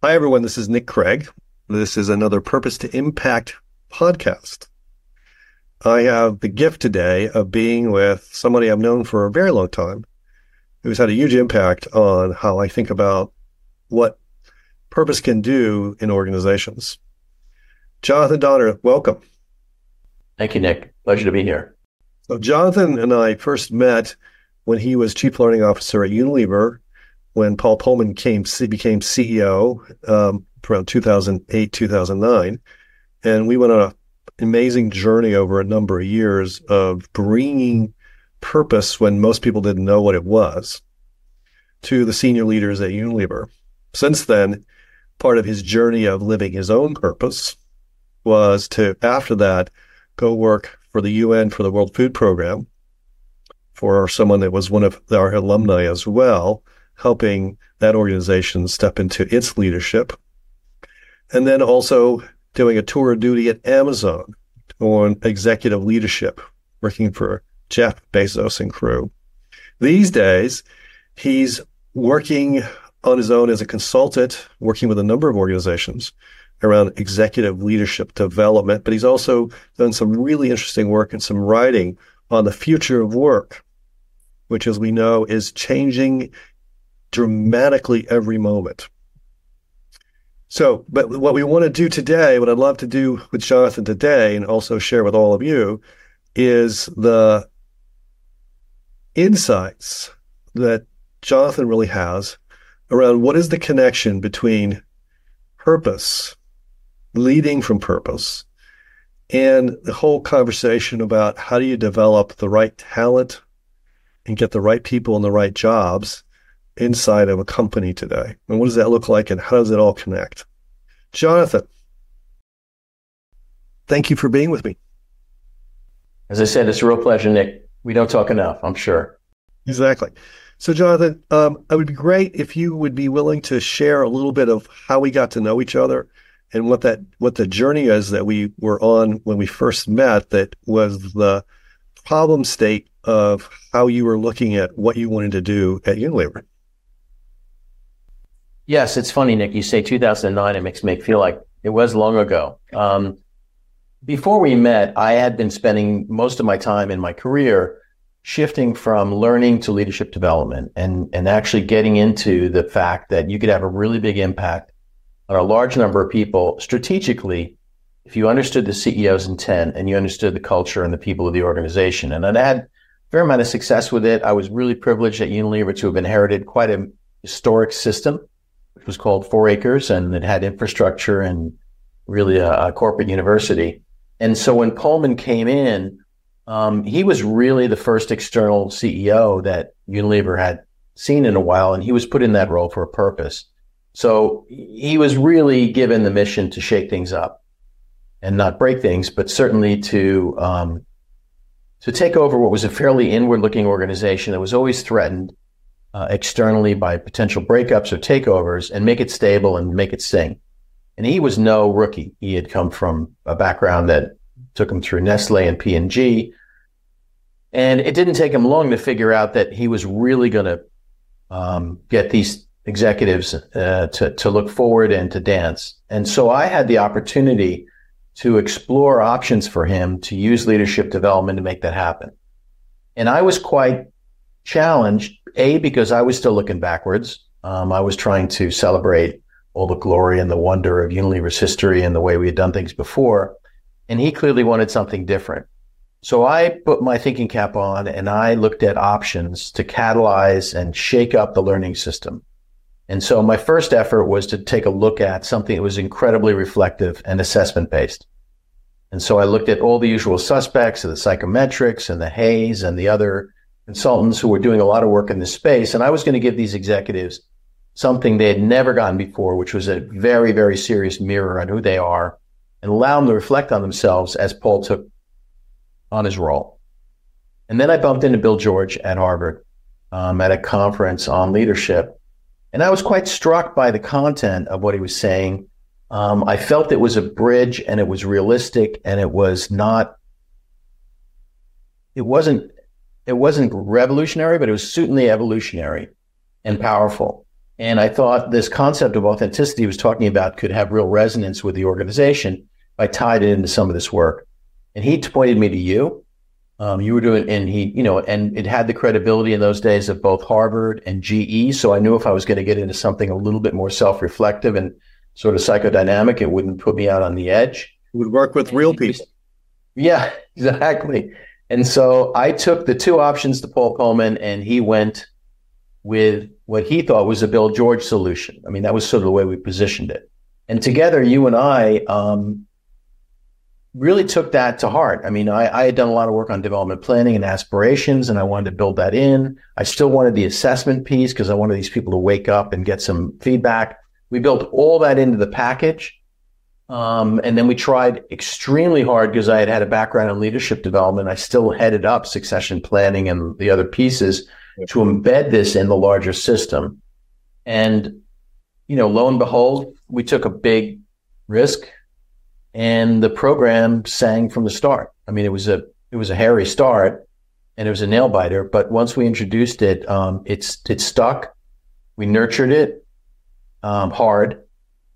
Hi, everyone. This is Nick Craig. This is another Purpose to Impact podcast. I have the gift today of being with somebody I've known for a very long time who's had a huge impact on how I think about what purpose can do in organizations. Jonathan Donner, welcome. Thank you, Nick. Pleasure to be here. So Jonathan and I first met when he was Chief Learning Officer at Unilever, when Paul Polman became CEO around 2008, 2009. And we went on an amazing journey over a number of years of bringing purpose, when most people didn't know what it was, to the senior leaders at Unilever. Since then, part of his journey of living his own purpose was to, after that, go work for the UN, for the World Food Program, for someone that was one of our alumni as well, helping that organization step into its leadership. And then also doing a tour of duty at Amazon on executive leadership, working for Jeff Bezos and crew. These days, he's working on his own as a consultant, working with a number of organizations around executive leadership development, but he's also done some really interesting work and some writing on the future of work, which, as we know, is changing dramatically every moment. So, but what we want to do today, what I'd love to do with Jonathan today, and also share with all of you, is the insights that Jonathan really has around what is the connection between purpose, leading from purpose, and the whole conversation about how do you develop the right talent and get the right people in the right jobs inside of a company today. And what does that look like, and how does it all connect? Jonathan, thank you for being with me. As I said, it's a real pleasure, Nick. We don't talk enough, I'm sure. Exactly. So Jonathan, it would be great if you would be willing to share a little bit of how we got to know each other and what the journey is that we were on when we first met, that was the problem state of how you were looking at what you wanted to do at Unilever. Yes, it's funny, Nick. You say 2009, it makes me feel like it was long ago. Before we met, I had been spending most of my time in my career shifting from learning to leadership development and actually getting into the fact that you could have a really big impact on a large number of people strategically if you understood the CEO's intent and you understood the culture and the people of the organization. And I'd had a fair amount of success with it. I was really privileged at Unilever to have inherited quite a historic system, which was called 4 Acres, and it had infrastructure and really a corporate university. And so when Polman came in, he was really the first external CEO that Unilever had seen in a while, and he was put in that role for a purpose. So he was really given the mission to shake things up and not break things, but certainly to take over what was a fairly inward-looking organization that was always threatened externally by potential breakups or takeovers, and make it stable and make it sing. And he was no rookie. He had come from a background that took him through Nestle and P&G. And it didn't take him long to figure out that he was really going to get these executives to look forward and to dance. And so I had the opportunity to explore options for him to use leadership development to make that happen. And I was quite challenged, because I was still looking backwards. I was trying to celebrate all the glory and the wonder of Unilever's history and the way we had done things before. And he clearly wanted something different. So I put my thinking cap on and I looked at options to catalyze and shake up the learning system. And so my first effort was to take a look at something that was incredibly reflective and assessment-based. And so I looked at all the usual suspects, the psychometrics and the Hayes and the other consultants who were doing a lot of work in this space. And I was going to give these executives something they had never gotten before, which was a very, very serious mirror on who they are, and allow them to reflect on themselves as Paul took on his role. And then I bumped into Bill George at Harvard at a conference on leadership. And I was quite struck by the content of what he was saying. I felt it was a bridge and it was realistic and it wasn't revolutionary, but it was certainly evolutionary and powerful. And I thought this concept of authenticity he was talking about could have real resonance with the organization. I tied it into some of this work. And he pointed me to you. You were doing, and and it had the credibility in those days of both Harvard and GE. So I knew if I was going to get into something a little bit more self-reflective and sort of psychodynamic, it wouldn't put me out on the edge. It would work with real people. Yeah, exactly. And so I took the two options to Paul Polman, and he went with what he thought was a Bill George solution. I mean, that was sort of the way we positioned it. And together, you and I really took that to heart. I mean, I had done a lot of work on development planning and aspirations, and I wanted to build that in. I still wanted the assessment piece because I wanted these people to wake up and get some feedback. We built all that into the package. And then we tried extremely hard because I had a background in leadership development. I still headed up succession planning and the other pieces to embed this in the larger system. And, lo and behold, we took a big risk and the program sang from the start. I mean, it was a hairy start and it was a nail biter, but once we introduced it, it stuck. We nurtured it hard.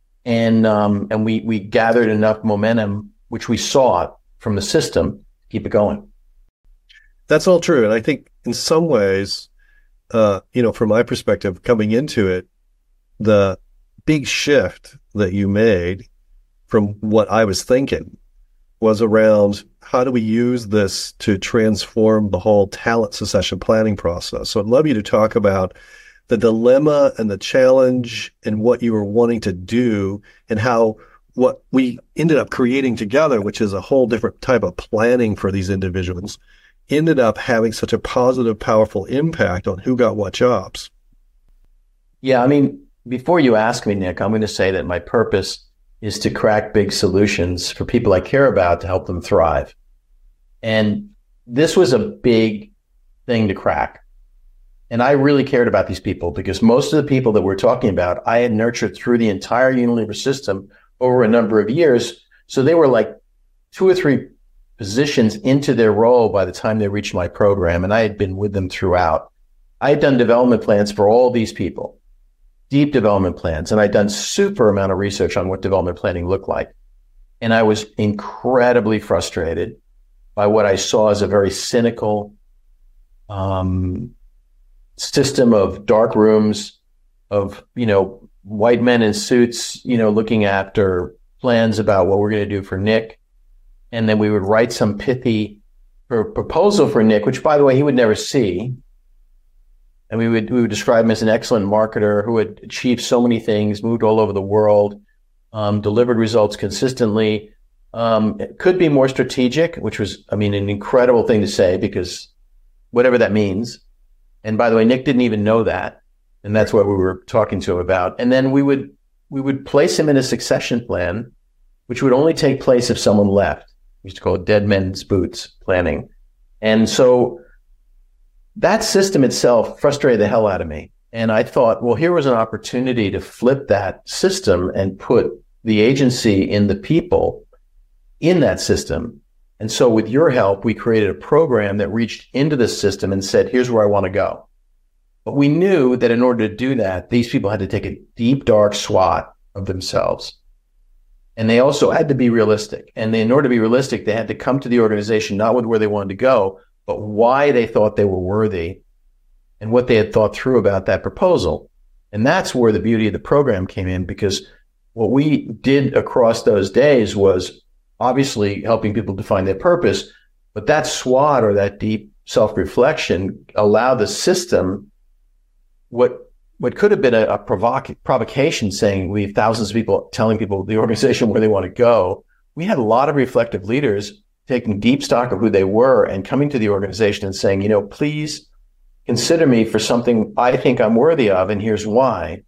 And we gathered enough momentum, which we saw from the system, to keep it going. That's all true. And I think in some ways, from my perspective, coming into it, the big shift that you made from what I was thinking was around how do we use this to transform the whole talent succession planning process. So I'd love you to talk about the dilemma and the challenge and what you were wanting to do and how what we ended up creating together, which is a whole different type of planning for these individuals, ended up having such a positive, powerful impact on who got what jobs. Yeah, I mean, before you ask me, Nick, I'm going to say that my purpose is to crack big solutions for people I care about to help them thrive. And this was a big thing to crack. And I really cared about these people because most of the people that we're talking about, I had nurtured through the entire Unilever system over a number of years. So they were like 2 or 3 positions into their role by the time they reached my program. And I had been with them throughout. I had done development plans for all these people, deep development plans. And I'd done super amount of research on what development planning looked like. And I was incredibly frustrated by what I saw as a very cynical, system of dark rooms of, white men in suits, looking after plans about what we're going to do for Nick. And then we would write some pithy proposal for Nick, which, by the way, he would never see. And we would describe him as an excellent marketer who had achieved so many things, moved all over the world, delivered results consistently. It could be more strategic, which was, an incredible thing to say because whatever that means. And by the way, Nick didn't even know that. And that's what we were talking to him about. And then we would place him in a succession plan, which would only take place if someone left. We used to call it dead men's boots planning. And so that system itself frustrated the hell out of me. And I thought, well, here was an opportunity to flip that system and put the agency in the people in that system. And so with your help, we created a program that reached into the system and said, here's where I want to go. But we knew that in order to do that, these people had to take a deep, dark SWOT of themselves. And they also had to be realistic. And in order to be realistic, they had to come to the organization, not with where they wanted to go, but why they thought they were worthy and what they had thought through about that proposal. And that's where the beauty of the program came in, because what we did across those days was obviously helping people define their purpose, but that SWOT or that deep self-reflection allowed the system what could have been a provocation, saying we have thousands of people telling people the organization where they want to go. We had a lot of reflective leaders taking deep stock of who they were and coming to the organization and saying, please consider me for something I think I'm worthy of, and here's why.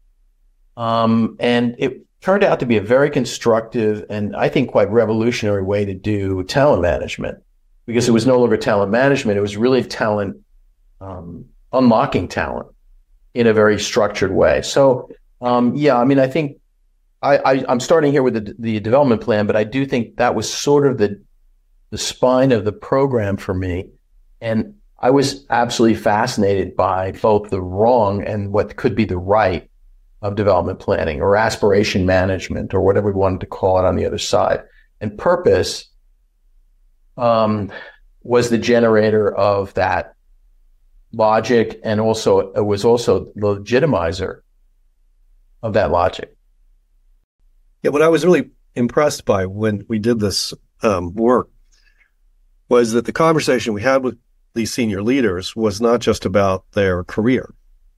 And it turned out to be a very constructive and I think quite revolutionary way to do talent management, because it was no longer talent management. It was really talent, unlocking talent in a very structured way. So, I think I'm starting here with the development plan, but I do think that was sort of the spine of the program for me. And I was absolutely fascinated by both the wrong and what could be the right of development planning or aspiration management or whatever we wanted to call it on the other side. And purpose was the generator of that logic, and also it was also the legitimizer of that logic. Yeah, what I was really impressed by when we did this work was that the conversation we had with these senior leaders was not just about their career.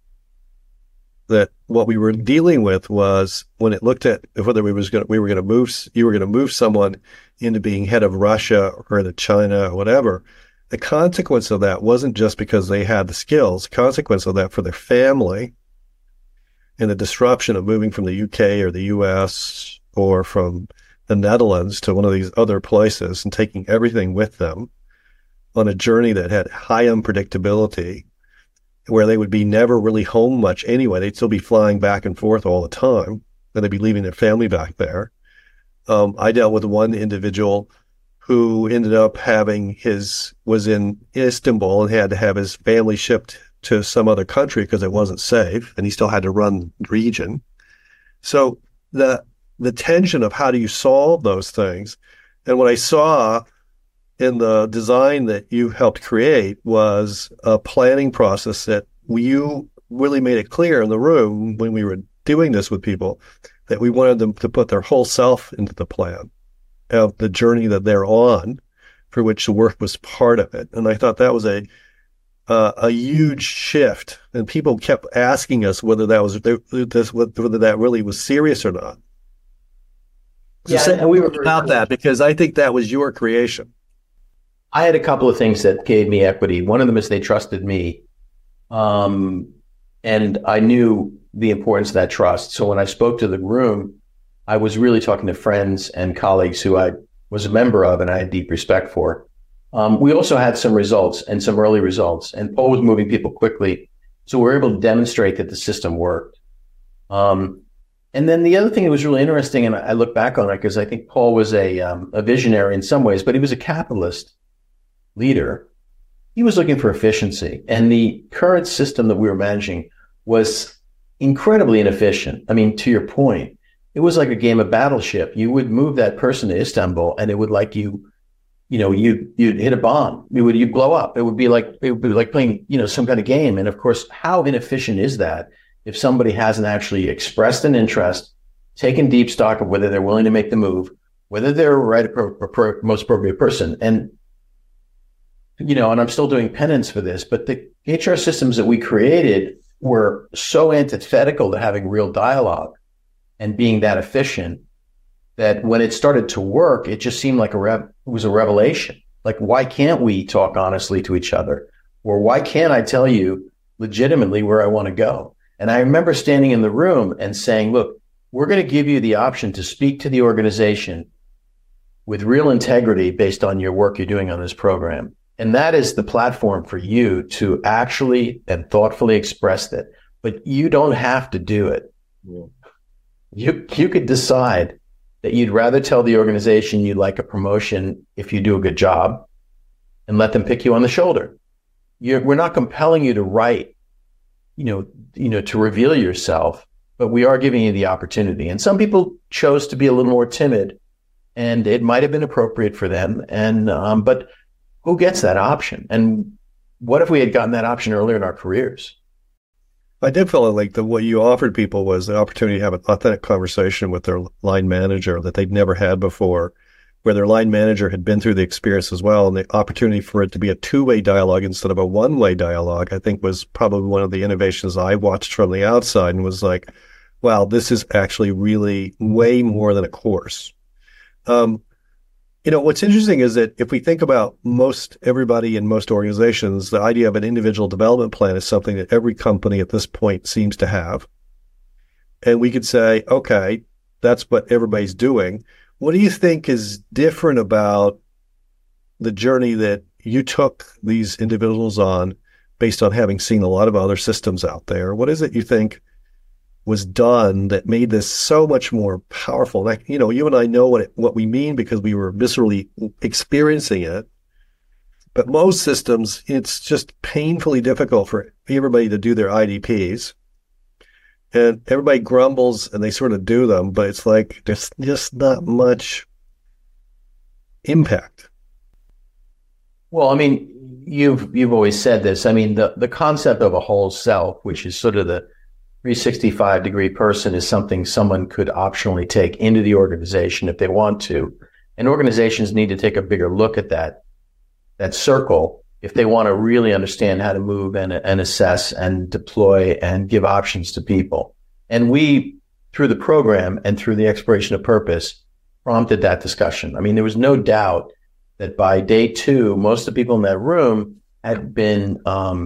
That what we were dealing with was when it looked at whether you were going to move someone into being head of Russia or the China or whatever. The consequence of that wasn't just because they had the skills. The consequence of that for their family and the disruption of moving from the UK or the US or from the Netherlands to one of these other places and taking everything with them on a journey that had high unpredictability, where they would be never really home much anyway. They'd still be flying back and forth all the time, and they'd be leaving their family back there. I dealt with one individual who ended up was in Istanbul and had to have his family shipped to some other country because it wasn't safe, and he still had to run the region. So the tension of how do you solve those things, and what I saw in the design that you helped create was a planning process that you really made it clear in the room when we were doing this with people that we wanted them to put their whole self into the plan of the journey that they're on, for which the work was part of it. And I thought that was a huge shift. And people kept asking us whether that really was serious or not. So and we were about that, because I think that was your creation. I had a couple of things that gave me equity. One of them is they trusted me. And I knew the importance of that trust. So when I spoke to the room, I was really talking to friends and colleagues who I was a member of and I had deep respect for. We also had some results and some early results, and Paul was moving people quickly. So we were able to demonstrate that the system worked. And then the other thing that was really interesting, and I look back on it because I think Paul was a visionary in some ways, but he was a capitalist leader. He was looking for efficiency, and the current system that we were managing was incredibly inefficient. I mean, to your point, it was like a game of Battleship. You would move that person to Istanbul, and it would you'd hit a bomb. You'd blow up. It would be like playing, some kind of game. And of course, how inefficient is that if somebody hasn't actually expressed an interest, taken deep stock of whether they're willing to make the move, whether they're most appropriate person. And and I'm still doing penance for this, but the HR systems that we created were so antithetical to having real dialogue and being that efficient that when it started to work, it just seemed like it was a revelation. Like, why can't we talk honestly to each other? Or why can't I tell you legitimately where I want to go? And I remember standing in the room and saying, look, we're going to give you the option to speak to the organization with real integrity based on your work you're doing on this program. And that is the platform for you to actually and thoughtfully express that. But you don't have to do it. Yeah. You could decide that you'd rather tell the organization you'd like a promotion if you do a good job and let them pick you on the shoulder. We're not compelling you to write, to reveal yourself, but we are giving you the opportunity. And some people chose to be a little more timid, and it might have been appropriate for them. And but who gets that option? And what if we had gotten that option earlier in our careers? I did feel like what you offered people was the opportunity to have an authentic conversation with their line manager that they'd never had before, where their line manager had been through the experience as well. And the opportunity for it to be a two-way dialogue instead of a one-way dialogue, I think was probably one of the innovations I watched from the outside and was like, wow, this is actually really way more than a course. What's interesting is that if we think about most everybody in most organizations, the idea of an individual development plan is something that every company at this point seems to have. And we could say, okay, that's what everybody's doing. What do you think is different about the journey that you took these individuals on based on having seen a lot of other systems out there? What is it you think was done that made this so much more powerful? Like, you and I know what we mean because we were viscerally experiencing it. But most systems, it's just painfully difficult for everybody to do their IDPs. and everybody grumbles and they sort of do them, but it's like there's just not much impact. Well, I mean, you've always said this. I mean, the concept of a whole self, which is sort of the 365-degree person, is something someone could optionally take into the organization if they want to. And organizations need to take a bigger look at that circle if they want to really understand how to move and assess and deploy and give options to people. And we, through the program and through the exploration of purpose, prompted that discussion. I mean, there was no doubt that by day 2, most of the people in that room had been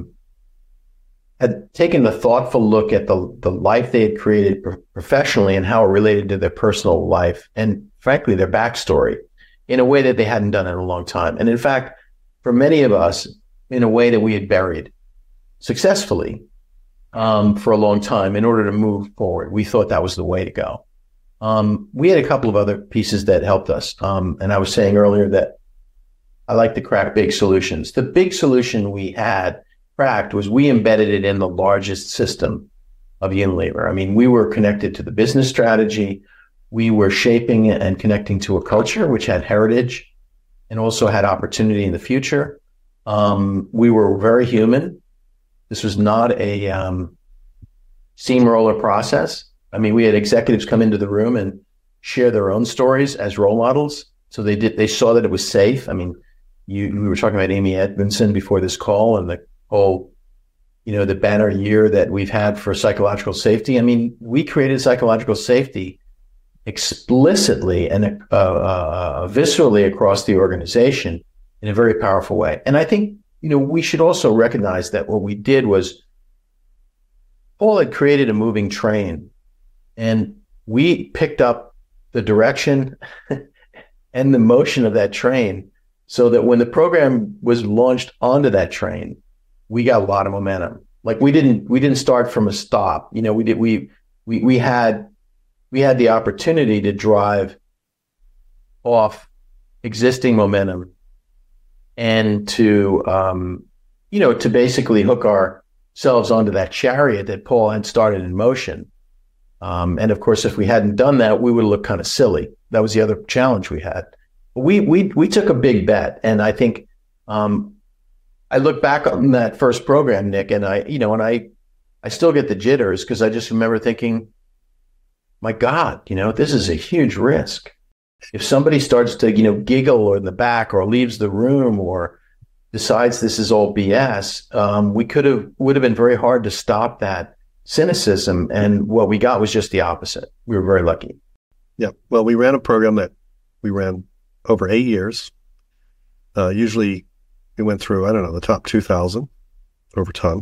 had taken a thoughtful look at the life they had created professionally and how it related to their personal life and, frankly, their backstory in a way that they hadn't done in a long time. And in fact, for many of us, in a way that we had buried successfully for a long time in order to move forward. We thought that was the way to go. We had a couple of other pieces that helped us. And I was saying earlier that I like to crack big solutions. The big solution we had cracked was we embedded it in the largest system of Unilever. I mean, we were connected to the business strategy. We were shaping and connecting to a culture which had heritage and also had opportunity in the future. We were very human. This was not a steamroller process. I mean, we had executives come into the room and share their own stories as role models. So they saw that it was safe. I mean, we were talking about Amy Edmondson before this call and the whole, the banner year that we've had for psychological safety. I mean, we created psychological safety explicitly and viscerally across the organization in a very powerful way. And I think, we should also recognize that what we did was Paul had created a moving train, and we picked up the direction and the motion of that train so that when the program was launched onto that train, we got a lot of momentum. Like we didn't start from a stop. We had the opportunity to drive off existing momentum and to basically hook ourselves onto that chariot that Paul had started in motion. And of course, if we hadn't done that, we would have looked kind of silly. That was the other challenge we had. We took a big bet, and I think I look back on that first program, Nick, and I still get the jitters because I just remember thinking, my God, this is a huge risk. If somebody starts to, giggle in the back or leaves the room or decides this is all BS, would have been very hard to stop that cynicism. And what we got was just the opposite. We were very lucky. Yeah. Well, we ran a program that we ran over 8 years. Usually we went through, the top 2,000 over time.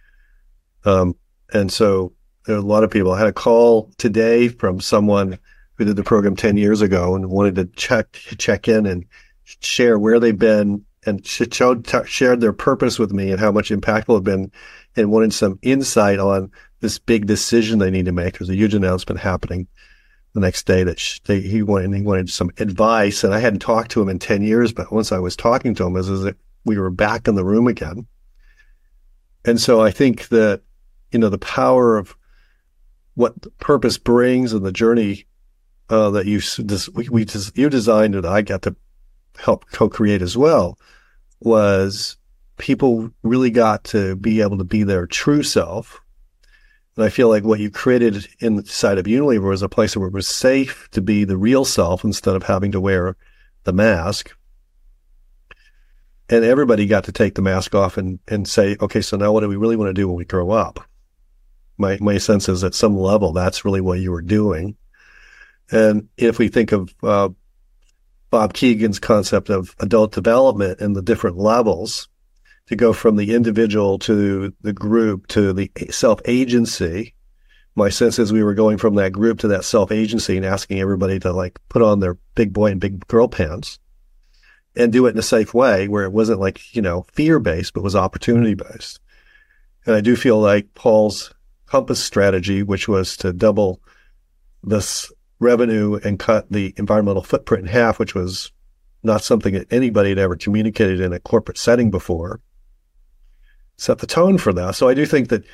And so there are a lot of people. I had a call today from someone who did the program 10 years ago and wanted to check in and share where they've been and shared their purpose with me and how much impactful it had been, and wanted some insight on this big decision they need to make. There's a huge announcement happening the next day that he wanted some advice, and I hadn't talked to him in 10 years, but once I was talking to him, it was as if we were back in the room again. And so I think that, the power of what purpose brings and the journey that you designed and I got to help co-create as well, was people really got to be able to be their true self. And I feel like what you created inside of Unilever was a place where it was safe to be the real self instead of having to wear the mask. And everybody got to take the mask off and say, okay, so now what do we really want to do when we grow up? My sense is at some level, that's really what you were doing. And if we think of Bob Keegan's concept of adult development and the different levels, to go from the individual to the group to the self-agency, my sense is we were going from that group to that self-agency and asking everybody to put on their big boy and big girl pants and do it in a safe way where it wasn't fear-based, but was opportunity-based. And I do feel like Paul's Compass strategy, which was to double this revenue and cut the environmental footprint in half, which was not something that anybody had ever communicated in a corporate setting before, set the tone for that. So I do think that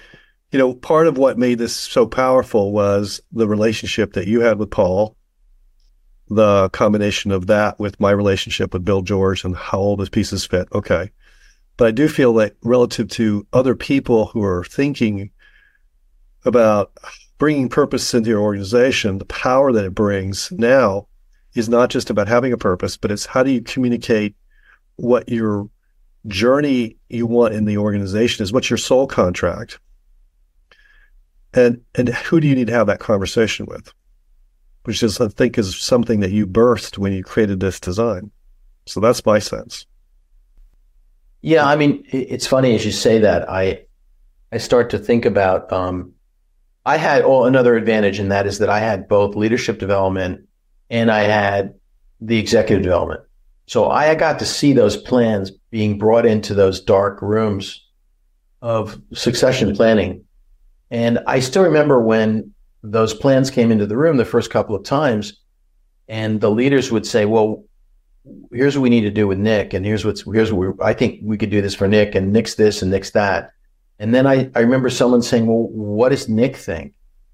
Part of what made this so powerful was the relationship that you had with Paul, the combination of that with my relationship with Bill George and how all those pieces fit. Okay. But I do feel that relative to other people who are thinking about bringing purpose into your organization, the power that it brings now is not just about having a purpose, but it's how do you communicate what your journey you want in the organization is, what's your soul contract, and who do you need to have that conversation with, which is, I think, is something that you birthed when you created this design. So that's my sense. Yeah, I mean, it's funny as you say that. I start to think about, I had another advantage, and that is that I had both leadership development and I had the executive development. So I got to see those plans being brought into those dark rooms of succession planning. And I still remember when those plans came into the room the first couple of times, and the leaders would say, well, here's what we need to do with Nick, and here's what I think we could do this for Nick, and Nick's this and Nick's that. And then I remember someone saying, well, what does Nick think?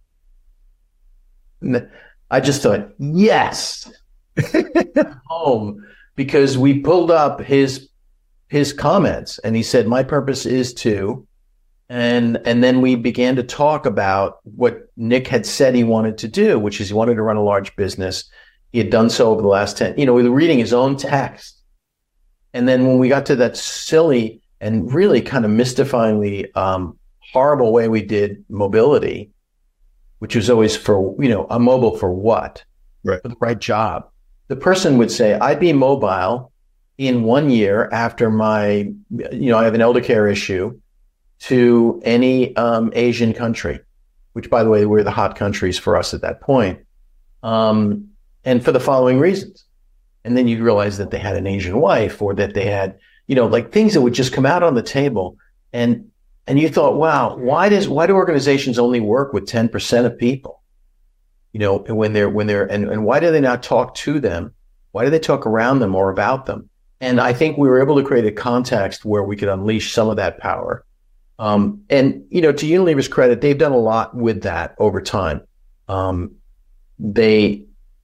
And I just thought, yes, home, because we pulled up his comments, and he said, my purpose is to, and then we began to talk about what Nick had said he wanted to do, which is he wanted to run a large business. He had done so over the last 10, we were reading his own text. And then when we got to that silly and really kind of mystifyingly horrible way we did mobility, which was always for, I'm mobile for what? Right. For the right job. The person would say, I'd be mobile in 1 year after my, I have an elder care issue, to any Asian country, which, by the way, were the hot countries for us at that point. And for the following reasons. And then you realize that they had an Asian wife, or that they had, like things that would just come out on the table. And you thought, wow, why do organizations only work with 10% of people? When they're, and why do they not talk to them? Why do they talk around them or about them? And I think we were able to create a context where we could unleash some of that power. And to Unilever's credit, they've done a lot with that over time. They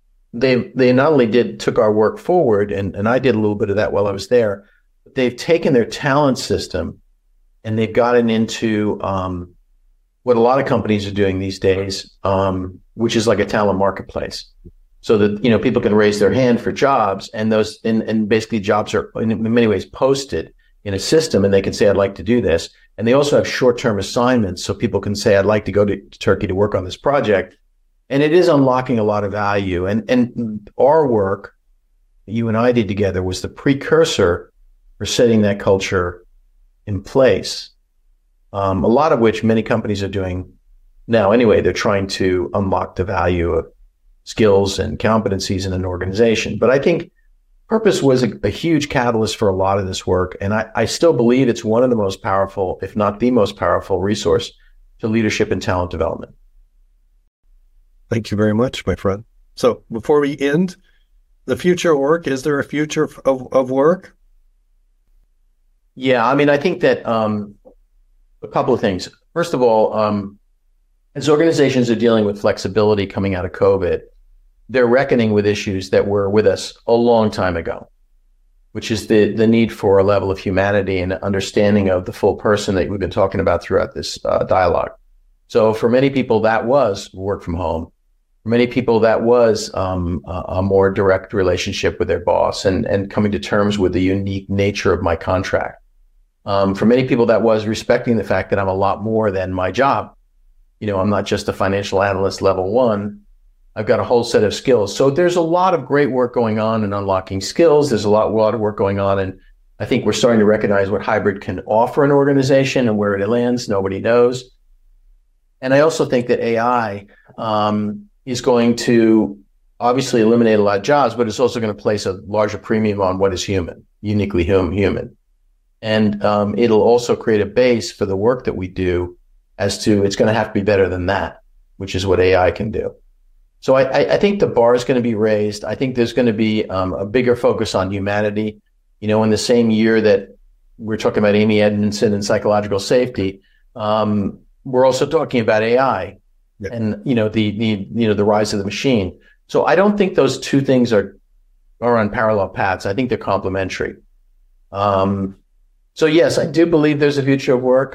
not only took our work forward, and I did a little bit of that while I was there, but they've taken their talent system and they've gotten into what a lot of companies are doing these days, which is like a talent marketplace. So that, people can raise their hand for jobs, and those, and basically jobs are in many ways posted in a system, and they can say, I'd like to do this. And they also have short-term assignments. So people can say, I'd like to go to Turkey to work on this project. And it is unlocking a lot of value. And our work that you and I did together was the precursor for setting that culture in place. A lot of which many companies are doing now anyway. They're trying to unlock the value of skills and competencies in an organization. But I think purpose was a huge catalyst for a lot of this work. And I still believe it's one of the most powerful, if not the most powerful, resource to leadership and talent development. Thank you very much, my friend. So before we end, the future of work, is there a future of work? Yeah, I mean, I think that a couple of things. First of all, as organizations are dealing with flexibility coming out of COVID, they're reckoning with issues that were with us a long time ago, which is the need for a level of humanity and understanding of the full person that we've been talking about throughout this dialogue. So for many people, that was work from home. For many people, that was a more direct relationship with their boss and coming to terms with the unique nature of my contract. For many people, that was respecting the fact that I'm a lot more than my job. I'm not just a financial analyst level 1. I've got a whole set of skills. So there's a lot of great work going on in unlocking skills. There's a lot of work going on. And I think we're starting to recognize what hybrid can offer an organization, and where it lands, nobody knows. And I also think that AI is going to obviously eliminate a lot of jobs, but it's also going to place a larger premium on what is human, uniquely human. And it'll also create a base for the work that we do as to it's going to have to be better than that, which is what AI can do. So I think the bar is going to be raised. I think there's going to be a bigger focus on humanity. In the same year that we're talking about Amy Edmondson and psychological safety, we're also talking about AI and, the rise of the machine. So I don't think those two things are on parallel paths. I think they're complementary. So yes, I do believe there's a future of work.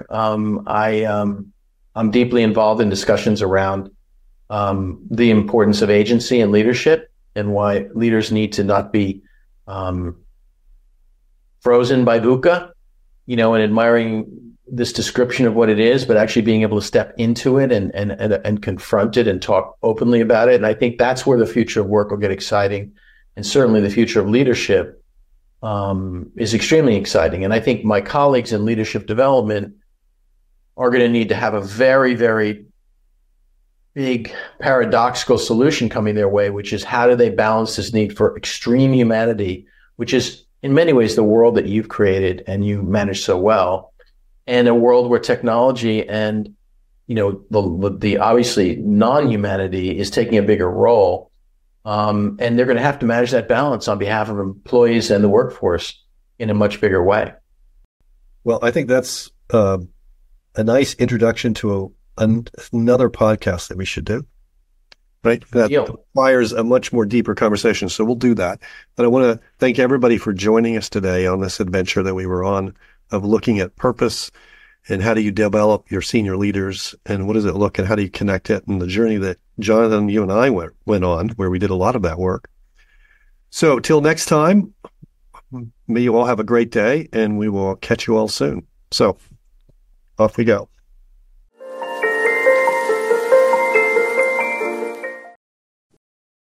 I'm deeply involved in discussions around the importance of agency and leadership, and why leaders need to not be frozen by VUCA, and admiring this description of what it is, but actually being able to step into it and confront it and talk openly about it. And I think that's where the future of work will get exciting. And certainly the future of leadership is extremely exciting. And I think my colleagues in leadership development are going to need to have a very, very big paradoxical solution coming their way, which is how do they balance this need for extreme humanity, which is in many ways the world that you've created and you manage so well, and a world where technology and the obviously non-humanity is taking a bigger role, and they're going to have to manage that balance on behalf of employees and the workforce in a much bigger way. Well, I think that's a nice introduction to another podcast that we should do, right? That requires a much more deeper conversation. So we'll do that. But I want to thank everybody for joining us today on this adventure that we were on of looking at purpose and how do you develop your senior leaders and what does it look and how do you connect it, and the journey that Jonathan, you and I went on, where we did a lot of that work. So till next time, may you all have a great day, and we will catch you all soon. So off we go.